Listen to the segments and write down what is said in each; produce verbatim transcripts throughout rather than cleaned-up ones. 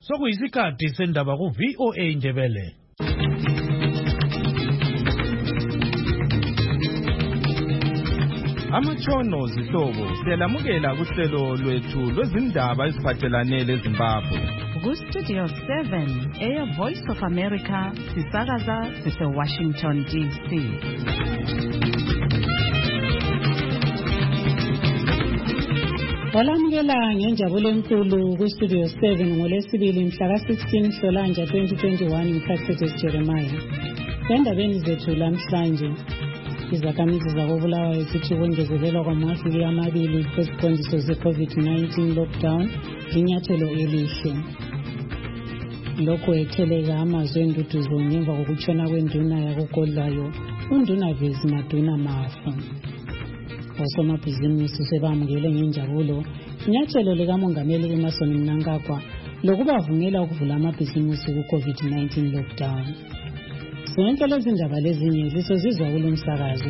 Sokuyisikhathi sendaba ku V O A Ndebele. Amatshono zihlobo siyalamukela kuhlelo lwethu lwezindaba eziphathelane leZimbabwe. Ku Studio seven, Air Voice of America, sisakaza sise Washington D C. Walamukela ngenjabulo enkulu ku Studio seven ngolesibili mhla ka sixteen Nhlolanja twenty twenty-one uProfessor Jeremiah. Endabeni zethu lamhlanje izakhamizi zakobulawayo zithi ukungezelelwa kwamaviki amabili kweziqondiso ze-COVID nineteen lockdown linyathelo elihle. Lokhu etheleka amazwe enduduzo ngemva kokutshona kwenduna yakogodlayo uNduna Vezi Maduna Mafu. Osomabhizinisi sebamukele ngenjabulo inyathelo likamongameli Emmerson Mnangagwa lokubavumela ukuvula amabhizinisi ku-COVID nineteen lockdown. Sonke lezi ndaba lezinye zisozizwa kulo msakazo.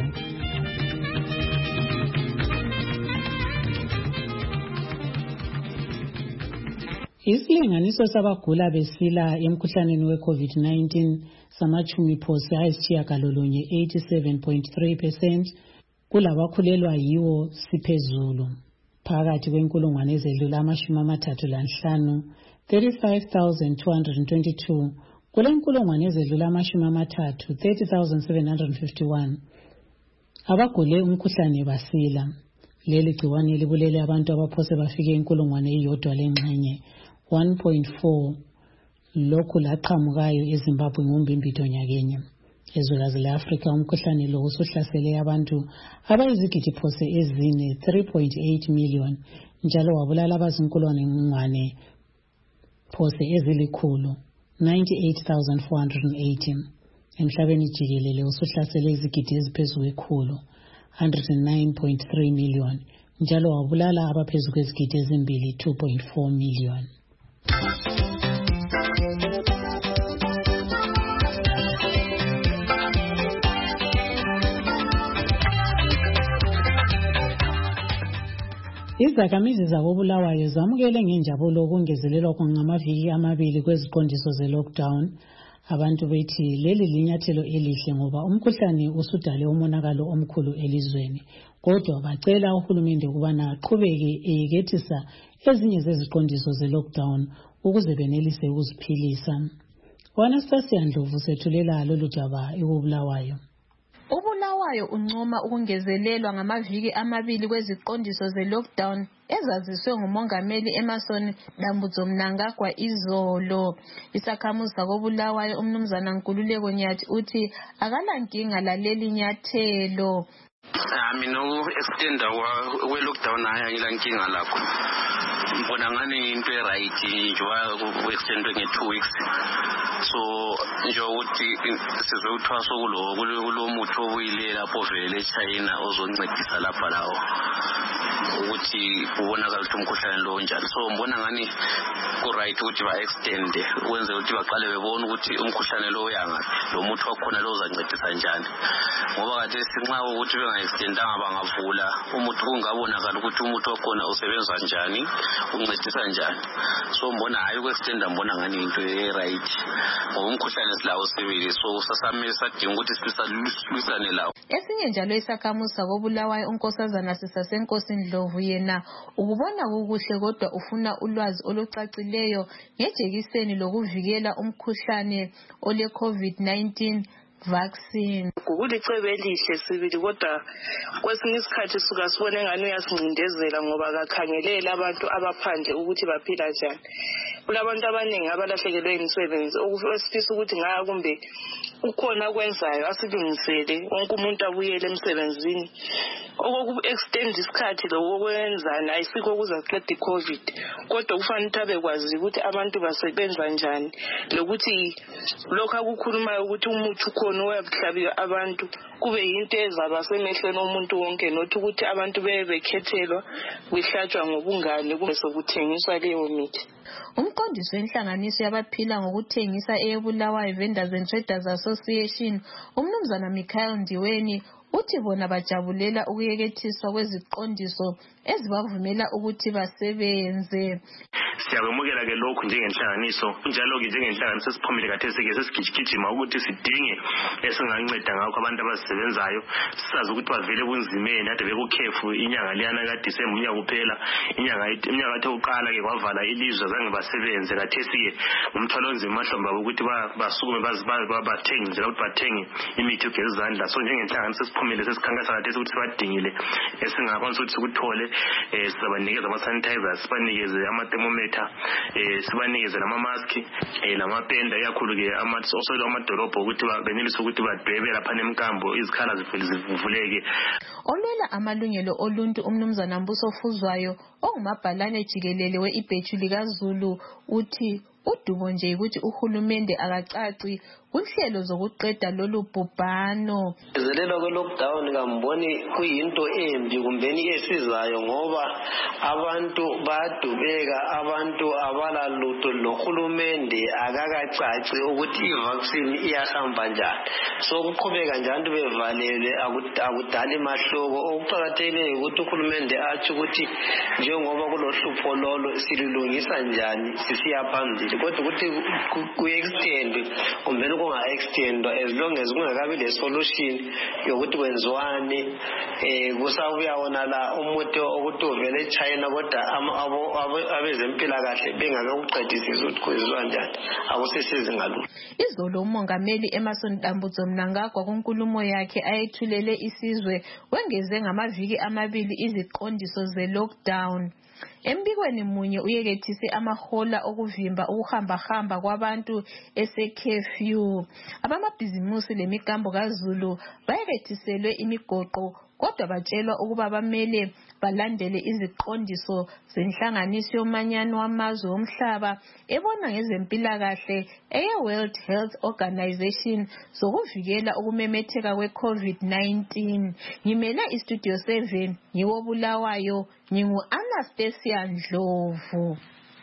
Isilinganiso sabagula besila emkhuhlaneni we-COVID nineteen samachumi phose ayisishiyagalolunye eighty-seven point three percent kulabakhulelwa yiwo siphezulu. Phakathi kwenkulungwane ezedlula amashumi amathathu lanhlanu thirty-five thousand two hundred twenty-two kule nkulungwane ezedlula amashumi amathathu thirty thousand seven hundred fifty-one abagule umkhuhlane basila. Leli gciwane libulele abantu abaphose bafike inkulungwane eyodwa lengxenye one point four lokhu laqhamukayo eZimbabwe ngombimbito nyakenye. Ezwekazi le-Afrika umkhuhlane lo usuhlasele abantu abayizigidi phose ezine three point eight million njalo wabulala abazinkulungwane phose ezilikhulu ninety-eight thousand four hundred eighty. Emhlabeni jikelele usuhlasele izigidi eziphezulu kwekhulu one hundred nine point three million njalo wabulala abaphezulu kwezigidi ezimbili two point four million. Izakhamizi zakobulawayo zamukele ngenjabulo ukungezelelwa ngamaviki amabili kweziqondiso ze-lockdown. Abantu bethi leli linyathelo elihle ngoba umkhuhlane usudale umonakalo omkhulu elizweni. Kodwa bacela uhulumende ukubana aqhubeke eyekethisa ezinye zeziqondiso ze-lockdown ukuze benelise ukuziphilisa. Anastasia Ndlovu sethulela lolu daba ekubulawayo. Ubulawayo uncoma ukungezelelwa ngamaviki amabili kweziqondiso ze-lockdown ezaziswe ngumongameli Emmerson Mnangagwa izolo. Isakhamuzi sakobulawayo umnumzana Nkululeko Nyathi uthi akalankinga laleli nyathelo. Mina u-extenda we-lockdown haya ngilankinga lakho. Mbona ngani into e-right njengoba ku-extendwe nge-two weeks. So nje ukuthi sizothwasa kulo kulo muthi obuyile lapho vele eChina ozoncedisa lapha lawo ukuthi ubonakala ukuthi umkhuhlane lo njalo. So mbona ngani ku right ukuthi ba extend wenze ukuthi baqale bebone ukuthi umkhuhlane lo uyanga lo muthi wakhona lo uzancedisa njani. Ngoba kade sinxa ukuthi benga extendanga bangavula umuthi kungabonakala ukuthi umuthi wakhona usebenza njani uncedisa njani. So mbona hayi ku extend mbona ngani into e right. Umkhuhlane silawo sibili so sasame sadinga ukuthi sisalwisane lawo. Esinye njalo isakhamuzi sakobulawayo unkosazana sisasenkosini Ndlovu yena ukubona kukuhle kodwa ufuna ulwazi olucacileyo ngejekiseni lokuvikela umkhuhlane ole COVID nineteen vaccine. Kulicebe elihle sibili kodwa kwesinye isikhathi suka sibone ngani uyasincindezela ngoba akakhangelela abantu abaphandle ukuthi baphila njani. Kulabantu abaningi abalahlekelwe imisebenzi okufisa ukuthi ngaya kumbe ukhona kwenzayo asilungisele wonke umuntu abuyele emsebenzini. Okoku-extend isikhathi lo okwenzana ayisikho ukuzaqeda i-COVID kodwa kufanele ukuthi abekwazi ukuthi abantu basebenza njani lokuthi lokho akukhulumayo ukuthi umuthi ukhona oyabuhlabiwe abantu kube yinto ezaba semehlweni omuntu wonke nothi ukuthi abantu bebe bekhethelwa kwihlatshwa ngobungane kungese kuthengiswa leyo mithi. Umqondisi wenhlanganiso yabaphila ngokuthengisa eBulawayo Vendors and Traders Association umnumzana Michael Ndiweni uthi bona bajabulela ukuyekethiswa kweziqondiso ezibavumela ukuthi basebenze. Siyabemukela ke lokhu njengenhlanganiso njalo ke njengenhlanganiso siphumile kathesi ke sesigijigijima ukuthi sidinge esinganceda ngakho abantu abasebenzayo sisazi ukuthi bavele bunzimeni ade bekukhefu inyanga liyana ka December unyaka kuphela inyanga iminyaka ethe uqala ke kwavala ilizwe zange basebenze kathesi ke umthwalo onzima mahlomba ukuthi basukume bathenge njalo ukuthi bathenge imithi yogeza izandla so njengenhlanganiso siphumile sesikhankasa kathesi ukuthi sibadingile esingakwanisa ukuthi sikuthole sizabanikeza ama sanitizers sibanikeze ama thermometer sibanikeze nama mask lamapenda yakhulu ke amasoso amadolobho ukuthi benelise ukuthi badwebe lapha nemkambo izikhala zivuleke. Olwela amalungelo oluntu umnumzana Mbuso Fuzwayo ongumabhalane jikelele we-ibhethu likaZulu uthi udubo nje ukuthi uhulumende akacaci kunhlelo zokuqeda lolu bhubhano. Izelelo ke lockdown ngamboni kuyinto embi kumbeni esizayo ngoba abantu badubeka abantu abala lutho lohulumende akakacaci ukuthi ivaccine iyahamba njani. So kuqhubeka njalo bevalele akudali mahloko okuqhakathekile ukuthi uhulumende athi ukuthi njengoba kulohlupho lolo silulungisa njani sisiya phambili kodwa ukuthi ku-extend kumbeni kunga-extendwa as long as kungakabi le-solution yokuthi kwenziwani um kusabuya wona la umuthi ukuthi uvele eChina kodwa abezempilakahle bengakakuqedisisi ukuthi kwenziwa njani akusesizinga lolu. Izolo umongameli Emmerson Dambudzo Mnangagwa kunkulumo yakhe ayethulele isizwe wengeze ngamaviki amabili iziqondiso ze-lockdown. Embikweni munye uyekethise amahola okuvimba ukuhamba-hamba kwabantu ese-curfew. Abamabhizimusi lemikambo kaZulu bayekethiselwe imigoqo kodwa batshelwa ukuba bamele balandele iziqondiso zenhlanganiso yomanyano wamazwe omhlaba ebona ngezempilakahle eye-World Health Organization zokuvikela ukumemetheka kwe-COVID nineteen. Ngimele iStudio seven ngiwo Bulawayo ngingu-Anastasia Ndlovu.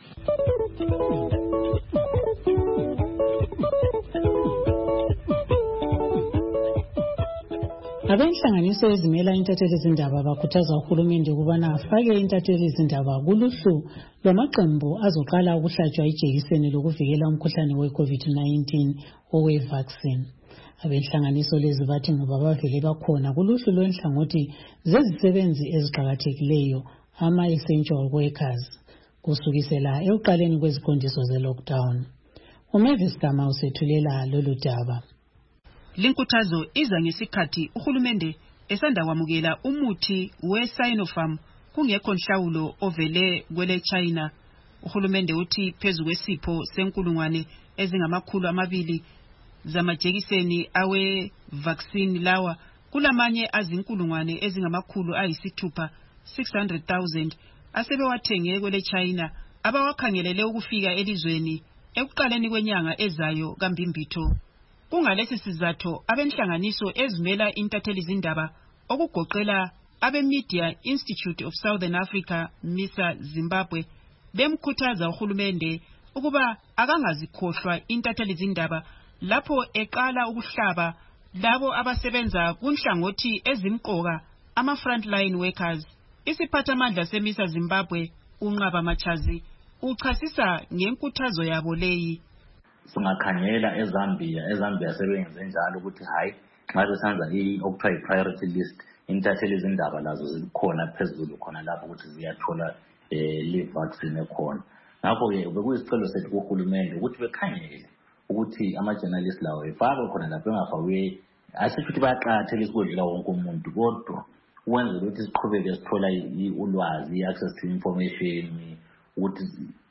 Abenhlanganiso ezimela intatheli izindaba bakhuthaza uhulumende ukubana afake intatheli izindaba kuluhlu lwamaqembu azoqala ukuhlatshwa ijekiseni lokuvikela umkhuhlane we-COVID nineteen owe-vaccine. Abenhlanganiso lezi bathi ngoba bavele bakhona kuluhlu lwenhlangothi zezisebenzi eziqakathekileyo ama-essential workers kusukisela ekuqaleni kweziqondiso ze-lockdown. uMavis Gama usethulela lolu daba. Linkuthazo iza ngesikhathi uhulumende esanda kwamukela umuthi we-Sinopharm kungekho nhlawulo ovele kwele China. Uhulumende uthi phezu kwesipho senkulungwane ezingamakhulu amabili zamajekiseni awe-vaccine lawa kulamanye azinkulungwane ezingamakhulu ayisithupha six hundred thousand asebewathenge kwele China abawakhangelele ukufika elizweni ekuqaleni kwenyanga ezayo kaMbimbitho. Kungalesi sizatho abenhlanganiso ezimela intatheli izindaba okugoqela abe-Media Institute of Southern Africa MISA Zimbabwe bemkhuthaza uhulumende ukuba akangazikhohlwa intatheli izindaba lapho eqala ukuhlaba labo abasebenza kunhlangothi ezimqoka ama-frontline workers. Isiphathamandla seMISA Zimbabwe uNqaba Machazi uchasisa ngenkuthazo yabo leyi. Singakhangela eZambia eZambia sebenze njalo ukuthi hayi nxa besenza okuthiwa i-priority list intatheli izindaba lazo zikhona phezulu khona lapho ukuthi ziyathola le vaccine ekhona. Ngakho-ke bekuyisicelo sethu kuhulumende ukuthi bekhangele ukuthi ama-journalist lawo efakwe khona lapho engafakwe asisho ukuthi bayaqakathela isikudlela wonke umuntu kodwa ukwenzela ukuthi siqhubeke sithola ulwazi i-access to information ukuthi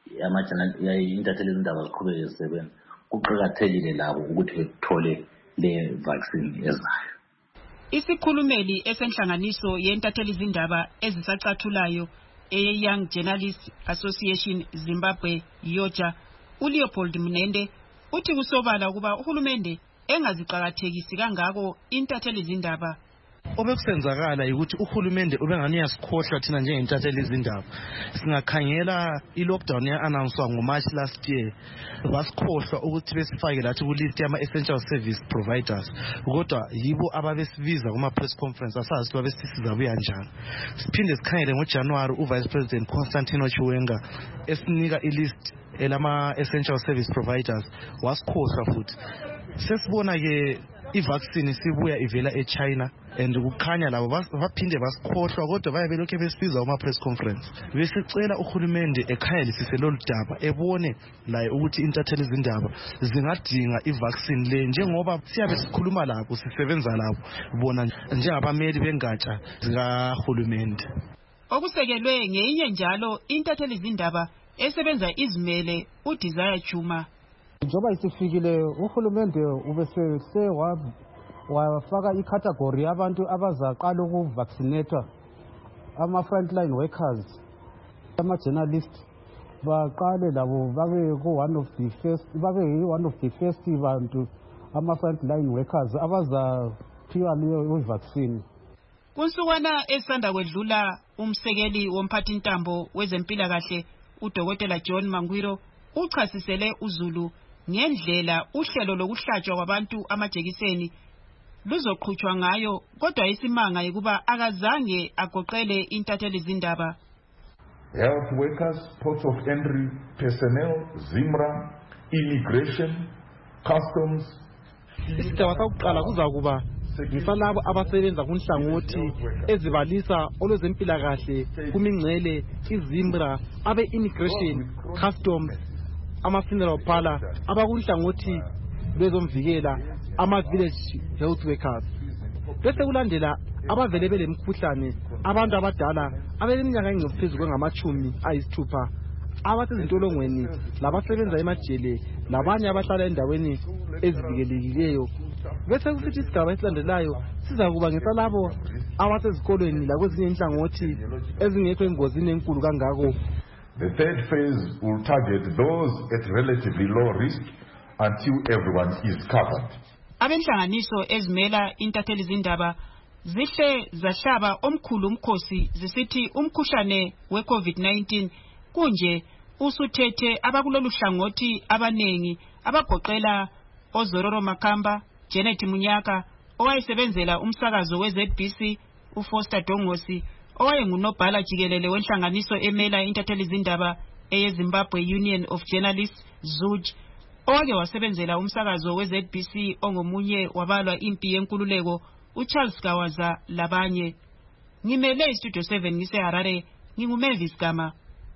intatheli izindaba ziqhubeke zisebenza kuqakathekile labo ukuthi bethole le vaccine ezayo. Isikhulumeli esenhlanganiso yentatheli izindaba ezisacathulayo e-Young Journalists Association Zimbabwe Yoja uLeopold Mnende uthi kusobala ukuba uhulumende engaziqakathekisi kangako intatheli izindaba Obekusenzakala ukuthi uhulumende ubengani uyasikhohlwa thina njengentatheli izindaba. Singakhangela i-lockdown ya-announcwa ngoMarch last year, basikhohlwa ukuthi besifake lathi ku-list yama-essential service providers. Kodwa yibo ababesibiza kuma-press conference asazi ukuthi babesisiza buya njani. Siphinde sikhangele ngoJanuwari uVice President Constantino Chiwenga esinika i-list elama-essential service providers, wasikhohlwa futhi. Sesibona-ke i-vaccine sibuya ivela eChina and kukhanya labo baphinde basikhohlwa kodwa baye belokhu besibiza uma-press conference. Besicela uhulumende ekhangelisise lolu daba ebone laye ukuthi intatheli izindaba zingadinga i-vaccine le njengoba siyabe sikhuluma labo sisebenza labo bona njengabameli bengatsha zikahulumende. Okusekelwe ngeyinye njalo intatheli izindaba esebenza izimele uDesire Chuma. Njoba isifikile uhulumende ubesese wafaka icategory yabantu abazaqala ukuvaccinate ama frontline workers, ama journalists baqale labo babe ku one of the first babe one of the first bantu ama frontline workers abazaphiwa leyo vaccine. Kunsukwana esanda kwedlula umsekeli womphathintambo wezempilakahle uDokotela John Mangwiro uchasisele uZulu ngendlela uhlelo lokuhlatshwa kwabantu amajekiseni luzoqhutshwa ngayo, kodwa isimanga ukuba akazange agoqele intatheli izindaba. Health workers, ports of entry personnel, ZIMRA, immigration, customs. Isigaba sokuqala kuzakuba ngisalabo abasebenza kunhlangothi ezibalisa olwezempilakahle kumingcele iZIMRA, abe immigration, customs, ama funeral parlor, abakunhlangothi lwezomvikela, ama village health workers. Bese kulandela abavele belemkhuhlane, abantu abadala abeleminyaka engaphezu kwengamachumi ayisithupha, abasezintolongweni, labasebenza emajele, labanye abahlala endaweni ezivikelekileyo. Bese kusithi isigaba esilandelayo sizakuba ngesalabo abasezikolweni lakwezinye inhlangothi ezingekho engozini enkulu kangako. The third phase will target those at relatively low risk until everyone is covered. Abenhlanganiso ezimela intatheli izindaba zihle zahlaba omkhulu umkhosi zisithi umkhuhlane we-COVID nineteen kunje usuthethe abakulolu hlangothi abanengi abagoqela oZororo Makamba, Janet Munyaka owayesebenzela umsakazo we-Z B C, uFoster Dongosi owayengunobhala jikelele wenhlanganiso emela intatheli izindaba eyeZimbabwe Union of Journalists Z U J, owake wasebenzela umsakazo we-Z B C ongomunye wabalwa impi yenkululeko uCharles Gawaza labanye. Ngimele iStudio seven ngiseHarare, nginguMavis Gama.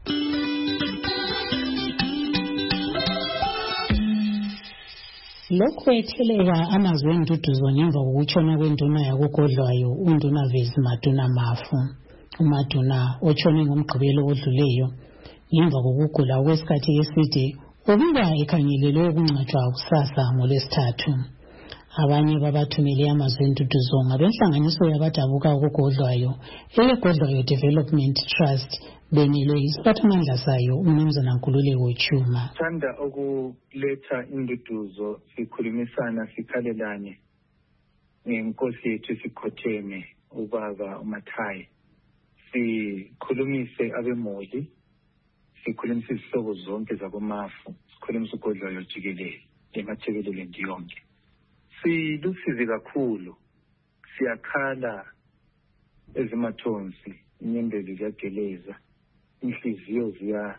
Lokhu etheleka amazwi enduduzo ngemva kokutshona kwenduna yakugodlwayo uNduna Vezi Maduna Mafu. uMaduna otshone ngomgqibelo odluleyo ngemva kokugula okwesikhathi eside ubika ekhangelelwe ukungcwatshwa kusasa ngoLwesithathu. Abanye babathumele amazwi enduduzo ngabenhlanganiso yabadabuka ukugodlwayo eyegodlwayo Development Trust benelwe isiphathamandla sayo uMnumzana Nkululeko Chuma. Thanda ukuletha induduzo sikhulumisana sikhalelane ngenkosi yethu sikhotheme ubaba uMathayi, sikhulumise abemoli, sikhulumise izihlobo zonke zaboMafu, sikhulumise ugodlwayo jikelele emathekeleleni yonke. Silusizi kakhulu, siyakhala ezimathonsi, inyembezi ziyageleza, inhliziyo ziya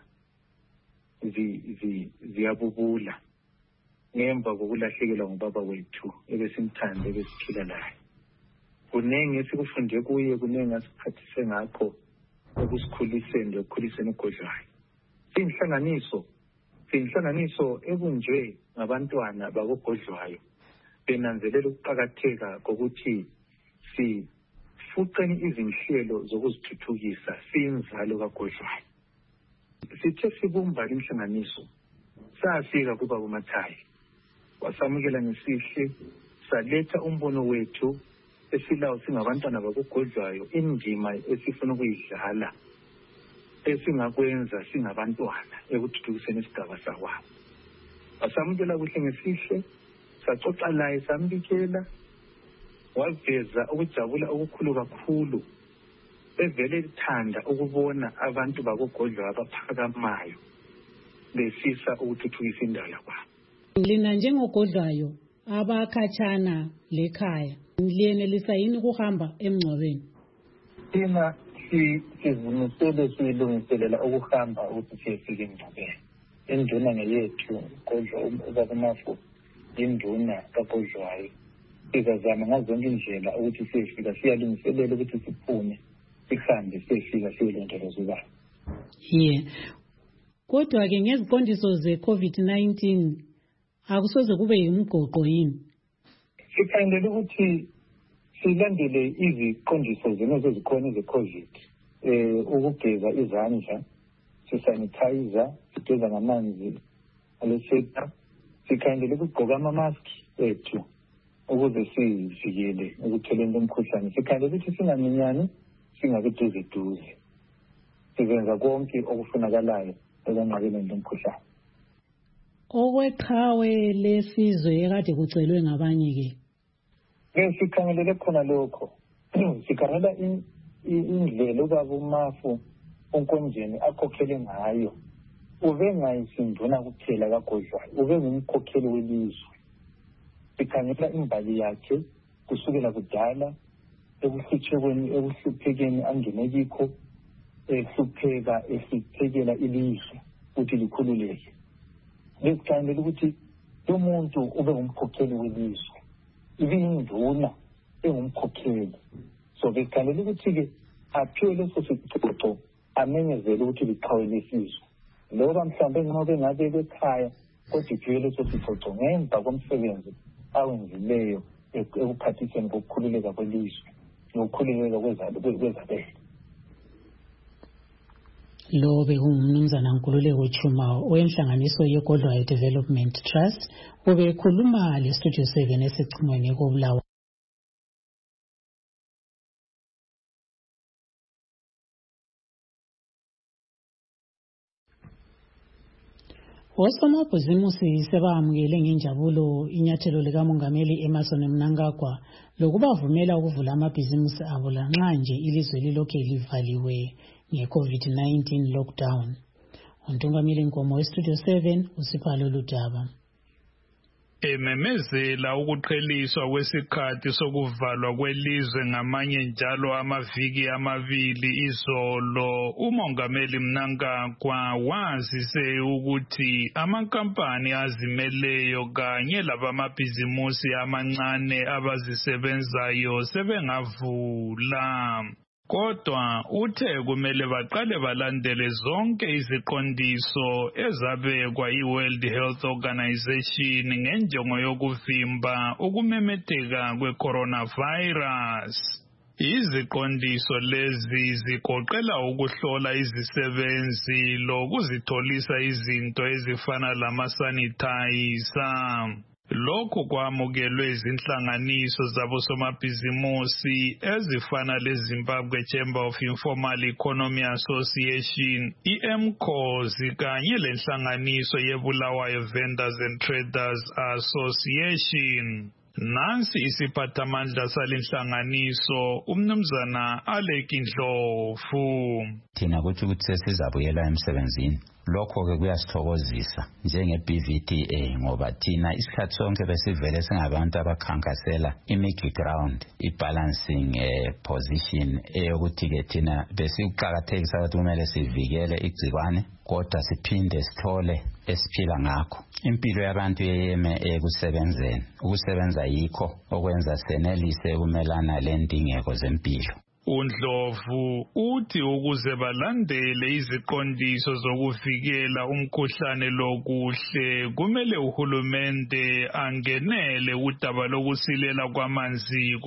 ziyabubula ngemva kokulahlekelwa ngubaba wethu ebesimthanda ebesiphila naye. Kunenge esikufunde kuye, kunenge asiphathise ngakho ekusikhuliseni lokukhuliseni ugodlwayo. Siyinhlanganiso, siyinhlanganiso ebunjwe ngabantwana bakogodlwayo benanzelela ukuqakatheka kokuthi sifuqeni izinhlelo zokuzithuthukisa siyinzalo kagodlwayo. Sithe sibumba inhlanganiso safika kubaba uMathayi, wasamukela ngesihle, saletha umbono wethu esilawo singabantwana bakogodlwayo, indima esifuna ukuyidlala esingakwenza singabantwana ekuthuthukiseni isigaba sakwabo. Wasamukela kuhle ngesihle, saxoxa laye, sambikela, waveza ukujabula okukhulu kakhulu evele ethanda ukubona abantu bakogodlwayo abaphakamayo besisa ukuthuthukisa indawo yakwabo. Lina njengogodlwayo abakhatshana lekhaya liyenelisa yini ukuhamba emngcwabeni? Thina sizimisele siyilungiselela ukuhamba ukuthi siyefika emngcwabeni. Induna ngeyethu kodwa ubabumafu induna kagodlwayo. Sizazama ngazonke indlela ukuthi siyefika siyalungiselela ukuthi siphume sihambe siyefika siyilondoloza ubaba. Yeah. Kodwa ke ngeziqondiso ze-COVID nineteen akusoze kube yimgoqo yini? Sikhandele ukuthi silandele iziqondiso zenezo zikhona ze-COVID. Eh ukugeza izandla, sisanitizer, sigeza ngamanzi aleseta. Sikhandele ukugqoka ama-mask ethu ukuze sivikele ukutheleni umkhuhlane. Sikhandele ukuthi singaminyani, singakuduze duze. Sizenza konke okufunakalayo ekwenqabeni lomkhuhlane. Okweqhawe lesizwe ekade kucelwe ngabanye ke. Sikhangelele khona lokho. Sikhangela indlela ubaba uMafu onkonjeni akhokhele ngayo. Ube ngayisinduna kuphela kagodlwayo, ube ngumkhokheli welizwe. Sikhangela imbali yakhe kusukela kudala ekuhluphekeni ekuhluphekeni angene kikho ehlupheka ehluphekela ilizwe ukuthi likhululeke. Besikhangela ukuthi umuntu ube ngumkhokheli welizwe, ibinduna engumkhokheli. So besikhalela ukuthi ke aphiwe leso sicoco amenyezele ukuthi liqhawe lesizwe. Loba mhlawumbe ngobe ngabe ekhaya kodwa iphiwe leso sicoco ngemva komsebenzi awenzileyo ekuphathiseni kokukhululeka kwelizwe nokukhululeka kwezabelo. Lo bekungumnumzana Nkululeko Chuma owenhlanganiso yeGodlwayo Development Trust obekhuluma le Studio seven esicingweni koBulawayo. Osomabhizimusi sebamukele ngenjabulo inyathelo likamongameli Emmerson Mnangagwa lokubavumela ukuvula amabhizimusi abo lanxa nje ilizwe lilokhe livaliwe nge-COVID nineteen lockdown. Untungameli Nkomo weStudio seven uSipalo Ludaba. Ememezela ukuqheliswa kwesikhathi sokuvalwa kwelizwe ngamanye njalo amaviki amabili izolo, umongameli Mnangagwa wazise ukuthi amankampani azimeleyo kanye labamabhizimusi amancane abazisebenzayo sebengavula. Kodwa uthe kumele baqale balandele zonke iziqondiso ezabekwa iWorld Health Organization ngenjongo yokuvimba ukumemetheka kwe-coronavirus. Iziqondiso lezi zigoqela ukuhlola izisebenzi lokuzitholisa izinto ezifana lama-sanitizer. Lokho kwamukelwe izinhlanganiso zabosomabhizimusi ezifana leZimbabwe Chamber of Informal Economy Association, I M C O S, kanye lenhlanganiso yeBulawayo Vendors and Traders Association. Nansi isiphathamandla salenhlanganiso umnumzana Alec Ndlovu. Thina kuthi ukuthi sesizabuyela emsebenzini. Lokho ke kuyasithokozisa njenge-B V D A ngoba thina isikhathi sonke besivele singabantu abakhankasela i-middle ground, i-balancing eh, position eyokuthi ke thina besikuqakathekisa ukuthi kumele sivikele igcikwane kodwa siphinde sithole esiphila ngakho. Impilo yabantu yeyeme ekusebenzeni, ukusebenza yikho okwenza senelise ukumelana lendingeko zempilo. uNdlovu uthi ukuze balandele iziqondiso zokuvikela umkhuhlane lokuhle kumele uhulumende angenele udaba lokusilela kwamanzi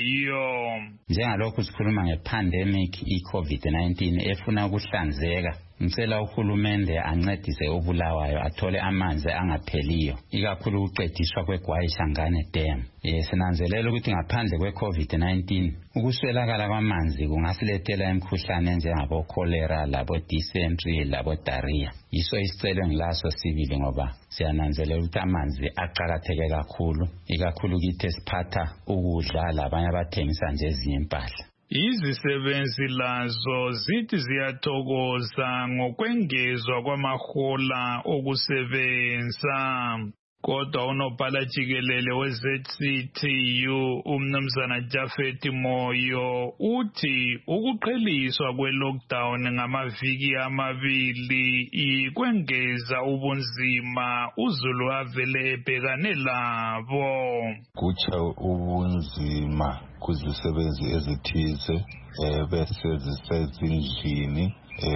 koBulawayo. Njengalokhu sikhuluma ngepandemic i-COVID nineteen efuna ukuhlanzeka ngicela uhulumende ancedise uBulawayo athole amanzi angapheliyo ikakhulu uqediswa kweGwayishangane Dam. Sinanzelela ukuthi ngaphandle kwe-COVID nineteen ukuswelakala kwamanzi kungasilethela imikhuhlane enjengabo cholera, labo dysentery, labo diarrhea. Yiso isicelo ngilaso sibili ngoba siyananzelela ukuthi amanzi aqakatheke kakhulu ikakhulu kithi esiphatha ukudla labanye abathengisa nje ezinye impahla. Izisebenzi lazo zithi ziyathokoza ngokwengezwa kwamahola okusebenza. Kodwa unobhala jikelele we-Z C T U umnumzana Jafet Moyo uthi ukuqheliswa kwe-lockdown ngamaviki amabili ikwengeza ubunzima uZulu avele ebhekane labo. Kutsha ubunzima kuzisebenzi ezithize bese zisezindlini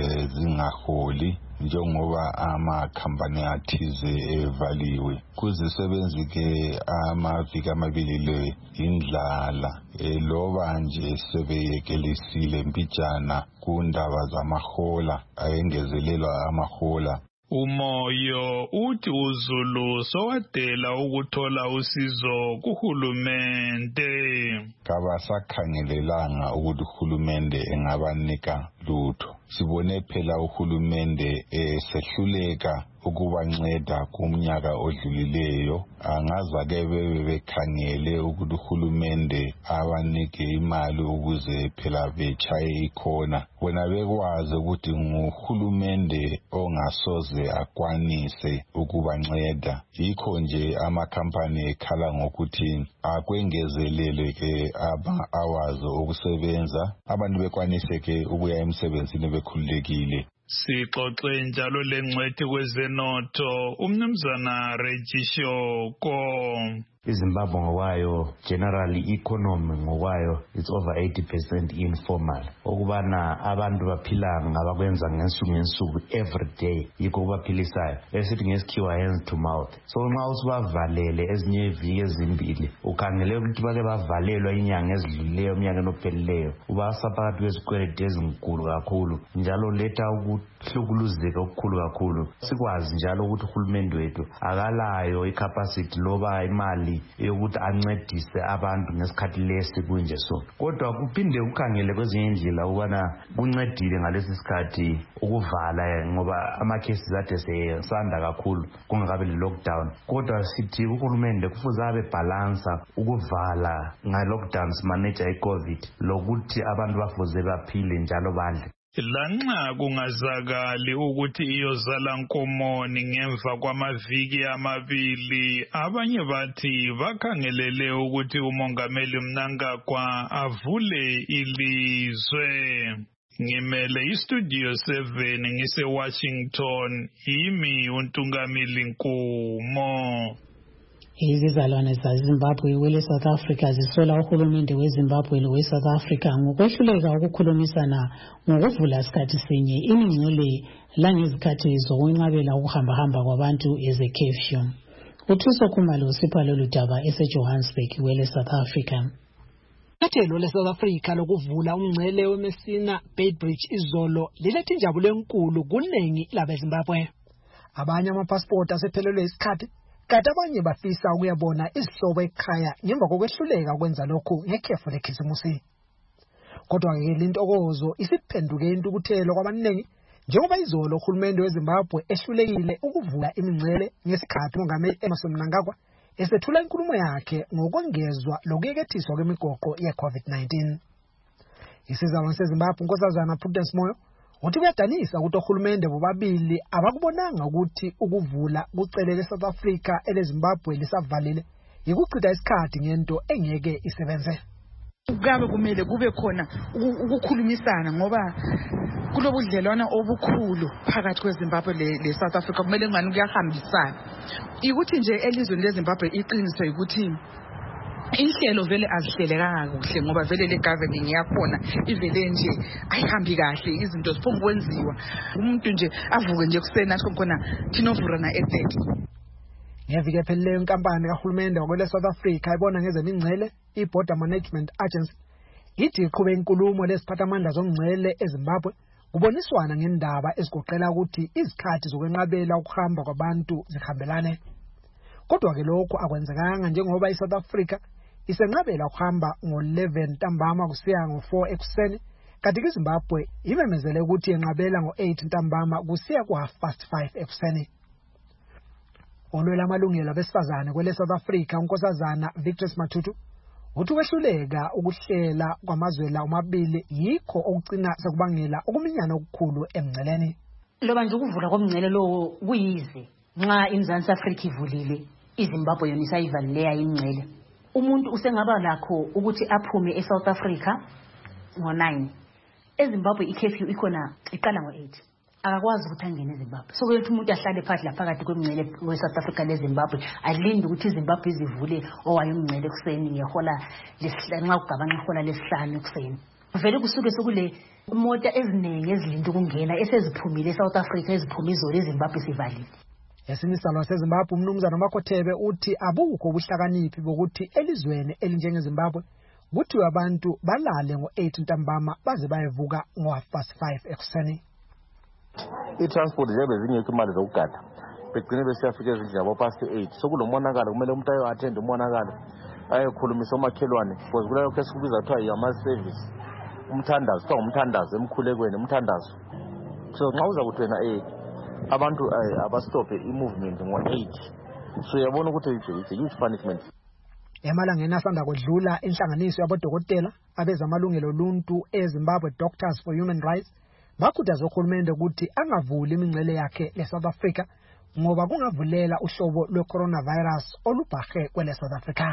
zingaholi njengoba amakhampani athize evaliwe. Kuzisebenzi ke amaviki amabili le indlala eloba nje sebeyekelisile mbijana kundaba zamahola ayengezelelwa amahola. Umoyo uthi uZulu sowadela ukuthola usizo kuhulumende. Kabasakhangelelanga ukuthi uhulumende engabanika lutho. Sibone phela uhulumende esehluleka ukubanceda kumnyaka odlulileyo. Angaza ke bebe bekhangele ukuthi uhulumende abanike imali ukuze phela bechaye ikhona. Wena bekwazi ukuthi nguhulumende ongasoze akwanise ukubanceda. Yikho nje amakhampani ekhala ngokuthi akwengezelele ke aba awazo okusebenza. Abantu bekwanise ke ukuya emsebenzini bekhululekile. Sixoxe njalo lengcwethi kwezenotho umnumzana Regishoko. iZimbabwe ngokwayo generally economy ngokwayo it's over eighty percent informal. Okubana abantu baphila ngabakwenza ngensuku ngensuku every day yikho kubaphilisayo. Esithi ngesikhiwa hands to mouth. So nxa usibavalele ezinye iviki ezimbili ukhangele ukuthi bake bavalelwa inyanga ezidlulileyo umnyaka ophelileyo ubasa phakathi kwezikweleti ezinkulu kakhulu njalo letha ukuhlukuluzeka okukhulu kakhulu. Sikwazi njalo ukuthi uhulumende wethu akalayo icapacity loba imali yokuthi ancedise abantu ngesikhathi lesi kunje so. Kodwa kuphinde ukhangele kwezinye indlela ukubana kuncedile ngalesi sikhathi ukuvala ngoba ama-cases ade sesanda kakhulu kungakabe le-lockdown. Kodwa sithi uhulumende kufuze abe balansa ukuvala nga-lockdown simanage i-COVID lokuthi abantu bafuze baphile njalo badle. Lanxa kungazakali ukuthi iyozala nkomoni ngemva kwamaviki amabili, abanye bathi bakhangelele ukuthi umongameli Mnangagwa avule ilizwe. Ngimele istudio seven ngise Washington, yimi uNtungamili Nkumo. Izizalwane zaZimbabwe wele South Africa zisola uhulumende weZimbabwe lowe South Africa ngokwehluleka ukukhulumisana ngokuvula isikhathi sinye imingcele langezikhathi zokwenqabela ukuhamba hamba kwabantu eze curfew. Uthuso Khumalo sipha lolu daba eseJohannesburg wele South Africa. Ithelo le-South Africa lokuvula umngcele weMessina Bay Bridge izolo lilethe injabulo enkulu kuningi labeZimbabwe. Abanye amapassport asephelelwe isikhathi kanti abanye bafisa ukuyabona izihlobo ekhaya ngemva kokwehluleka ukwenza lokhu ngekhefu lekhisimusi. Kodwa ke lintokozo isiphenduke intukuthelo kwabaningi njengoba izolo uhulumende weZimbabwe ehlulekile ukuvula imingcele ngesikhathi umongameli Emmerson Mnangagwa esethula inkulumo yakhe ngokwengezwa lokuyekethiswa kwemigoqo ye-COVID nineteen. Isizalwane seZimbabwe unkosazana Prudence Moyo uthi kuyadanisa ukuthi uhulumende bobabili abakubonanga ukuthi ukuvula kucelele South Africa eleZimbabwe lisavalile yikuchitha isikhathi ngento engeke isebenze. Kugabe kumele kube khona ukukhulumisana ngoba kulobudlelwana obukhulu phakathi kweZimbabwe le South Africa kumele ngani kuyahambisana. Ikuthi nje elizweni leZimbabwe iqiniso ukuthi inhlelo vele azihlelekanga kuhle ngoba vele le governing yakhona ivele nje ayihambi kahle izinto ziphonga kwenziwa umuntu nje avuke nje kusena athi khona thinovura na ethet. Ngeviki ephelileyo inkampani kahulumende wakwele South Africa ibona ngezemingcele iBorder Management Agency ithi iqhube inkulumo lesiphathamandla zomngcele eZimbabwe kuboniswana ngendaba ezigoqela ukuthi izikhathi zokwenqabela ukuhamba kwabantu zihambelane. Kodwa ke lokho akwenzekanga njengoba iSouth Africa isenqabela ukuhamba ngo eleven ntambama kusiya ngo four ekuseni, kanti iZimbabwe imemezele ukuthi yenqabela ngo eight ntambama kusiya ku half past five ekuseni. Olwela amalungelo abesifazane kwele South Africa unkosazana Victor Matutu uthi kwehluleka ukuhlela kwamazwela omabili yikho okugcina sekubangela ukuminyana okukhulu emngceleni. Loba nje ukuvula komngcele lo kuyize nxa iMzansi Afrika ivulile iZimbabwe yona isayivalile imngcele. Umuntu usengaba lakho ukuthi aphume eSouth Africa ngo nine. eZimbabwe i-curfew ikhona iqala ngo eight. Akakwazi ukuthi angene eZimbabwe. So kuyothi umuntu ahlale phansi lapha phakathi kwemngcele weSouth Africa neZimbabwe alinde ukuthi iZimbabwe izivule owayo umngcele kuseni ngehola lesihlanu nxa kugabana ihola lesihlanu ekuseni. Vele kusuke sokule imota eziningi ezilinde ukungena eseziphumile eSouth Africa eziphuma izolo eZimbabwe sivalile. Yasinisalo waseZimbabwe uMnumzana Makhothebe uthi abukho ubuhlakaniphi bokuthi elizweni elinjengeZimbabwe kuthi abantu balale ngo eight ntambama baze bayevuka ngo half past five ekuseni. I-transport njengoba zingekho imali zokugada begcine besiyafika ezindlini yabo past eight. Sokulomonakalo kumele umuntu ayo attend umonakalo ayekhulumisa omakhelwane because kulokho esikubiza kuthiwa yama-service umthandazo kuthiwa umthandazo emkhulekweni umthandazo. So nxa uza kuthi wena eh abantu abastophe i-movement ngo-eight so uyabona ukuthi it's a huge punishment. Emalangeni asanda kudlula inhlanganiso yabodokotela abeza amalungelo oluntu eZimbabwe Doctors for Human Rights bakhuthaza uhulumende ukuthi angavuli imingcele yakhe leSouth Africa ngoba kungavulela uhlobo lwe-coronavirus olubhahe kwele South Africa.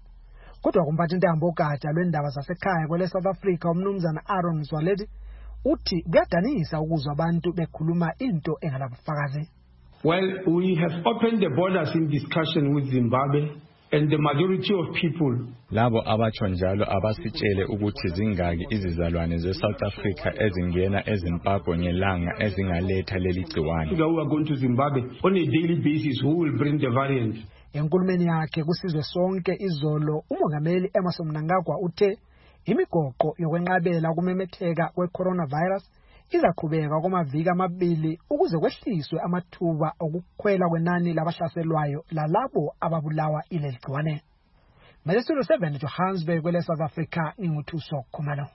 Kodwa kumphathi intambo ogada lwendaba zasekhaya kwele South Africa uMnumzana Aaron Zwaledi uthi kuyadanisa ukuzwa abantu bekhuluma into engalabufakazi. Well, we have opened the borders in discussion with Zimbabwe and the majority of people. Labo abatsho njalo abasitshele ukuthi zingaki izizalwane ze-South Africa ezingena eZimbabwe ngelanga ezingaletha leli gciwane. Who are going to Zimbabwe on a daily basis who will bring the variant. Enkulumeni yakhe kusizwe sonke izolo umongameli Emmerson Mnangagwa uthe imigoqo yokwenqabela ukumemetheka kwe-coronavirus izaqhubeka kwamaviki amabili ukuze kwehliswe amathuba okukhwela kwenani labahlaselwayo lalabo ababulawa ileli gciwane. Malesilo seven Johannesburg kwele South Africa inguthuso Khumalo.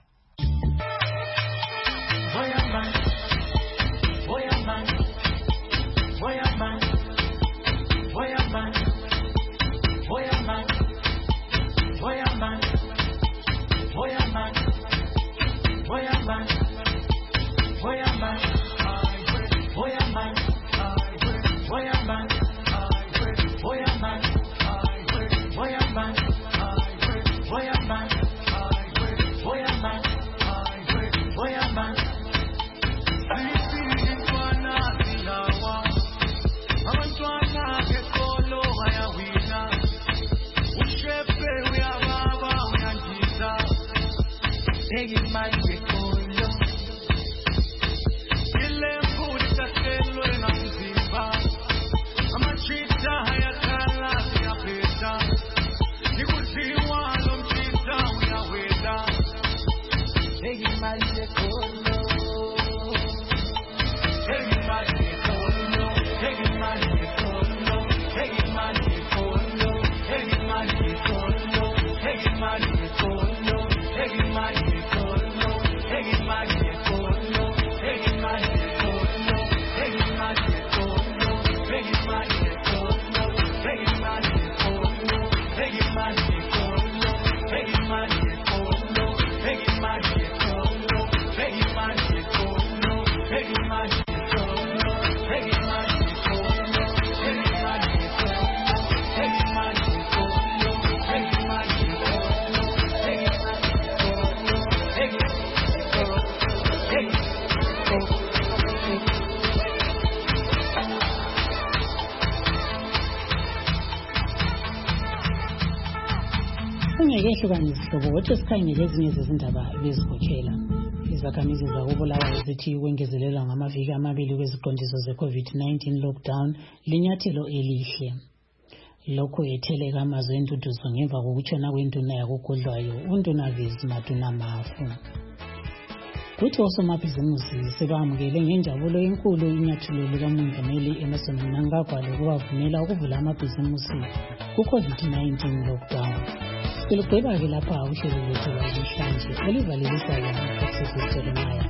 Ehlukanisiwe wothi sikhangele ezinye zezindaba bezikhokhela. Izakhamizi zakubulawayo zithi ukwengezelela ngamaviki amabili kweziqondiso ze-COVID nineteen lockdown linyathelo elihle. Lokho etheleka amazwe enduduzo ngemva kokutshona kwenduna yakugudlwayo uNdunavis Maduna Mafu. kuthi osomabhizimusi sebamukele ngenjabulo enkulu inyathelo likamongameli Emmerson Mnangagwa lokubavumela ukuvula amabhizimusi ku-COVID nineteen lockdown. Silugqiba-ke lapha uhlelo lwethu lwanamhlanje olivalilisaya uPatrick Jeremiah.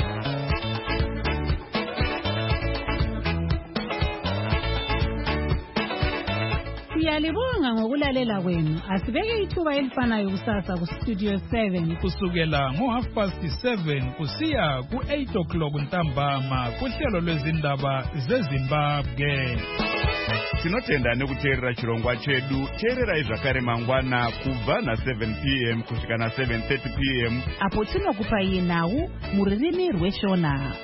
Siyalibonga ngokulalela kwenu. Asibeke ithuba elifanayo kusasa ku Studio seven kusukela ngo half past seven kusiya ku eight o'clock ntambama kuhlelo lwezindaba zeZimbabwe. Tinotenda nekuteerera chirongwa chedu. Teerera zvakare mangwana kubva na seven p m kusvika na seven thirty p m apo tinokupa iye nhau muririmi rweshona.